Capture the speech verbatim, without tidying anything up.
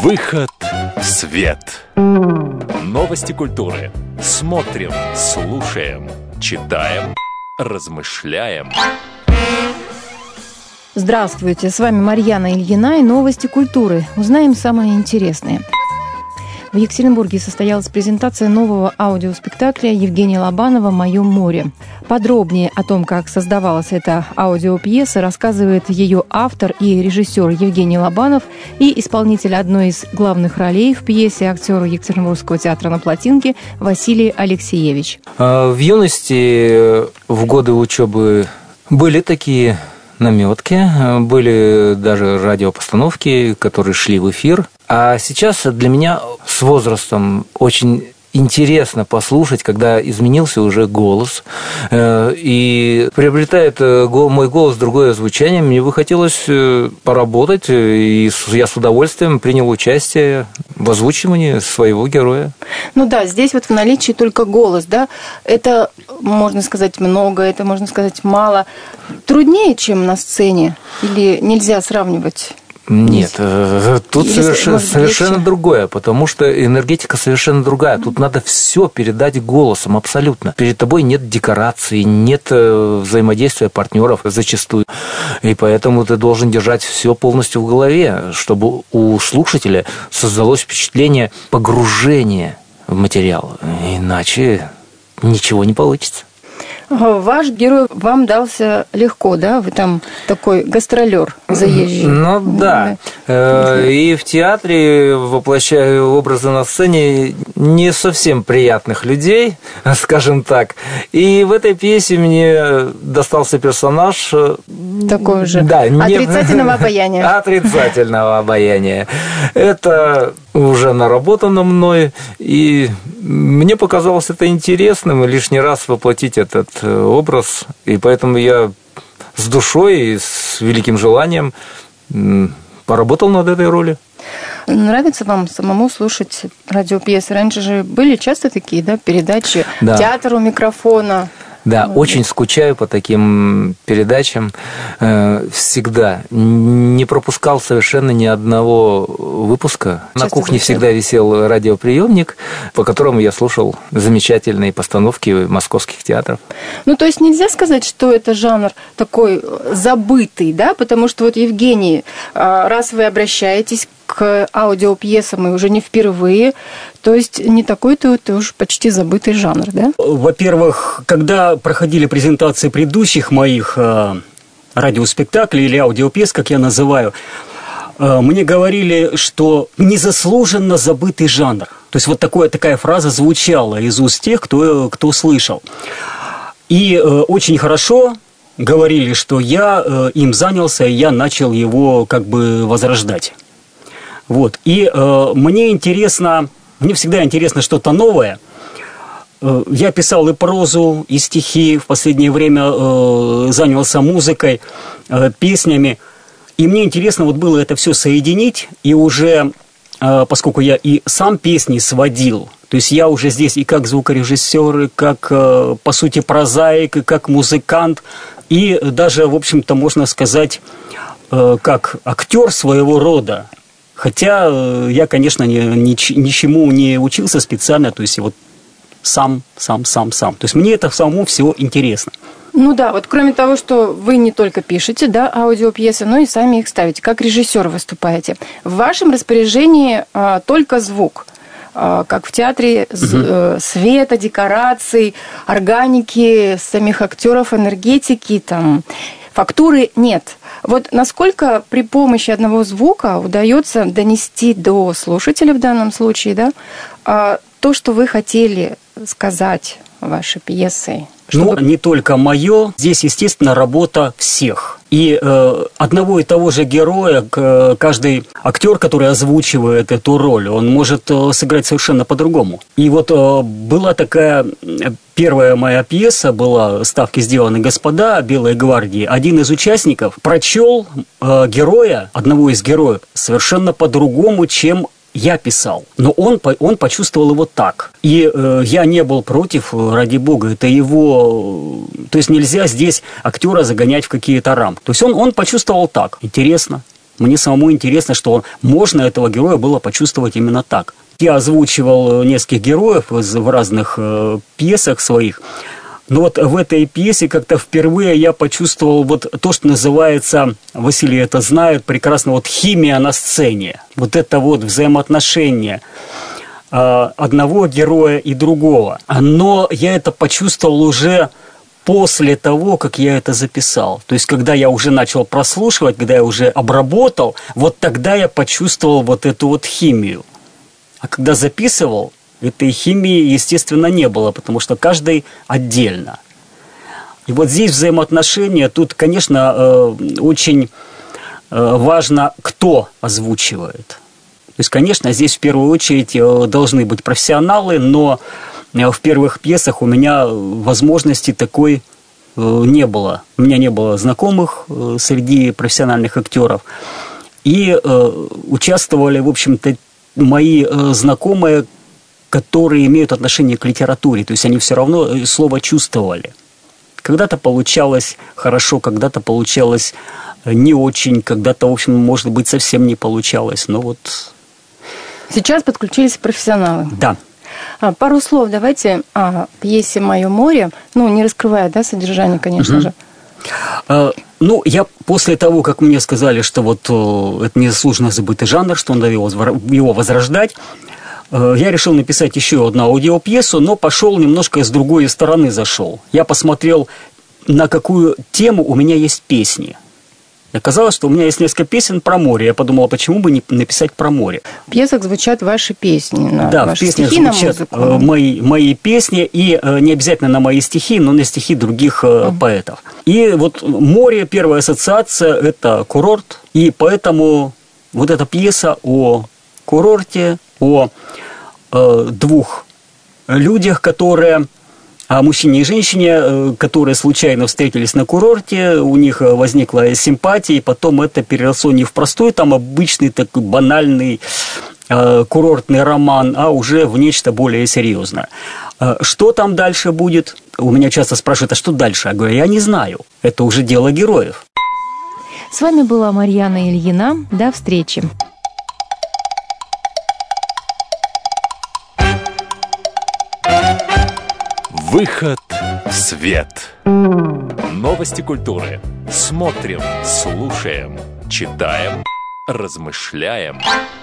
Выход в свет. Новости культуры. Смотрим, слушаем, читаем, размышляем. Здравствуйте, с вами Марьяна Ильина и новости культуры. Узнаем самое интересное. В Екатеринбурге состоялась презентация нового аудиоспектакля Евгения Лобанова «Мое море». Подробнее о том, как создавалась эта аудиопьеса, рассказывает ее автор и режиссер Евгений Лобанов и исполнитель одной из главных ролей в пьесе актер Екатеринбургского театра «На плотинке» Василий Алексеевич. В юности, в годы учебы, были такие наметки, были даже радиопостановки, которые шли в эфир. А сейчас для меня с возрастом очень интересно послушать, когда изменился уже голос, и приобретает мой голос другое звучание. Мне бы хотелось поработать, и я с удовольствием принял участие в озвучивании своего героя. Ну да, здесь вот в наличии только голос, да? Это, можно сказать, много, это, можно сказать, мало. Труднее, чем на сцене? Или нельзя сравнивать? Нет, тут Или, совершенно, может, совершенно легче? другое, потому что энергетика совершенно другая. Тут надо все передать голосом, абсолютно. Перед тобой нет декораций, нет взаимодействия партнеров зачастую. И поэтому ты должен держать все полностью в голове, чтобы у слушателя создалось впечатление погружения в материал. Иначе ничего не получится. Ваш герой вам дался легко, да? Вы там такой гастролер заезжий. Ну да. И в театре воплощаю образы на сцене не совсем приятных людей, скажем так. И в этой пьесе мне достался персонаж такой же. Да, не... Отрицательного обаяния. Отрицательного обаяния. Это уже наработано мной, и мне показалось это интересным лишний раз воплотить этот образ, и поэтому я с душой и с великим желанием поработал над этой ролью. Нравится вам самому слушать радиопьесы? Раньше же были часто такие, да, передачи, да. Театр у микрофона. Да, ну, очень скучаю по таким передачам. Всегда. Не пропускал совершенно ни одного выпуска. Часто На кухне звучит. Всегда висел радиоприемник, по которому я слушал замечательные постановки московских театров. Ну, то есть нельзя сказать, что это жанр такой забытый, да? Потому что вот, Евгений, раз вы обращаетесь к аудиопьесам, и уже не впервые, то есть не такой-то это уж почти забытый жанр, да? Во-первых, когда проходили презентации предыдущих моих э, радиоспектаклей или аудиопьес, как я называю, э, мне говорили, что незаслуженно забытый жанр. То есть вот такое, такая фраза звучала из уст тех, кто, кто слышал. И э, очень хорошо говорили, что я э, им занялся, и я начал его как бы возрождать. Вот. И э, мне интересно, мне всегда интересно что-то новое. Э, я писал и прозу, и стихи, в последнее время э, занялся музыкой, э, песнями. И мне интересно вот было это все соединить, и уже, э, поскольку я и сам песни сводил, то есть я уже здесь и как звукорежиссер, и как, э, по сути, прозаик, и как музыкант, и даже, в общем-то, можно сказать, э, как актер своего рода. Хотя я, конечно, ни, ни, ничему не учился специально, то есть вот сам, сам, сам, сам. То есть мне это самому всего интересно. Ну да, вот кроме того, что вы не только пишете, да, аудиопьесы, но и сами их ставите, как режиссер выступаете. В вашем распоряжении а, только звук, а, как в театре, угу. света, декораций, органики, самих актеров, энергетики, там, фактуры нет. Вот насколько при помощи одного звука удается донести до слушателя в данном случае, да, то, что вы хотели сказать вашей пьесой? Чтобы... Ну, не только мое. Здесь, естественно, работа всех. И э, одного и того же героя, к, каждый актер, который озвучивает эту роль, он может э, сыграть совершенно по-другому. И вот э, была такая... Первая моя пьеса была «Ставки сделаны, господа», «Белой гвардии». Один из участников прочел э, героя, одного из героев, совершенно по-другому, чем я писал. Но он, он почувствовал его так. И э, я не был против, ради бога, это его... То есть нельзя здесь актера загонять в какие-то рамки. То есть он, он почувствовал так. Интересно. Мне самому интересно, что можно этого героя было почувствовать именно так. Я озвучивал нескольких героев из, в разных э, пьесах своих. Но вот в этой пьесе как-то впервые я почувствовал вот то, что называется, Василий это знает прекрасно, вот химия на сцене. Вот это вот взаимоотношение э, одного героя и другого. Но я это почувствовал уже после того, как я это записал. То есть, когда я уже начал прослушивать, когда я уже обработал, вот тогда я почувствовал вот эту вот химию. А когда записывал, этой химии, естественно, не было, потому что каждый отдельно. И вот здесь взаимоотношения, тут, конечно, очень важно, кто озвучивает. То есть, конечно, здесь в первую очередь должны быть профессионалы, но в первых пьесах у меня возможности такой не было. У меня не было знакомых среди профессиональных актеров. И участвовали, в общем-то, мои знакомые, которые имеют отношение к литературе. То есть они все равно слово чувствовали. Когда-то получалось хорошо, когда-то получалось не очень, когда-то, в общем, может быть, совсем не получалось. Но вот... Сейчас подключились профессионалы. Да. Пару слов давайте о пьесе «Мое море», ну, не раскрывая, да, содержание, конечно угу. же. А, ну, я после того, как мне сказали, что вот это незаслуженно забытый жанр, что надо его, его возрождать, я решил написать еще одну аудиопьесу, но пошел немножко с другой стороны зашел. Я посмотрел, на какую тему у меня есть песни. Оказалось, что у меня есть несколько песен про море. Я подумал, почему бы не написать про море. В пьесах звучат ваши песни. На да, ваши в песнях стихи, звучат на музыку. мои, мои песни, и не обязательно на мои стихи, но на стихи других uh-huh. поэтов. И вот море, первая ассоциация – это курорт, и поэтому вот эта пьеса о курорте, о э, двух людях, которые... о мужчине и женщине, которые случайно встретились на курорте, у них возникла симпатия, и потом это переросло не в простой, там обычный такой банальный э, курортный роман, а уже в нечто более серьезное. Э, что там дальше будет? У меня часто спрашивают, а что дальше? Я говорю, я не знаю, это уже дело героев. С вами была Марьяна Ильина. До встречи. Выход в свет. Новости культуры. Смотрим, слушаем, читаем, размышляем.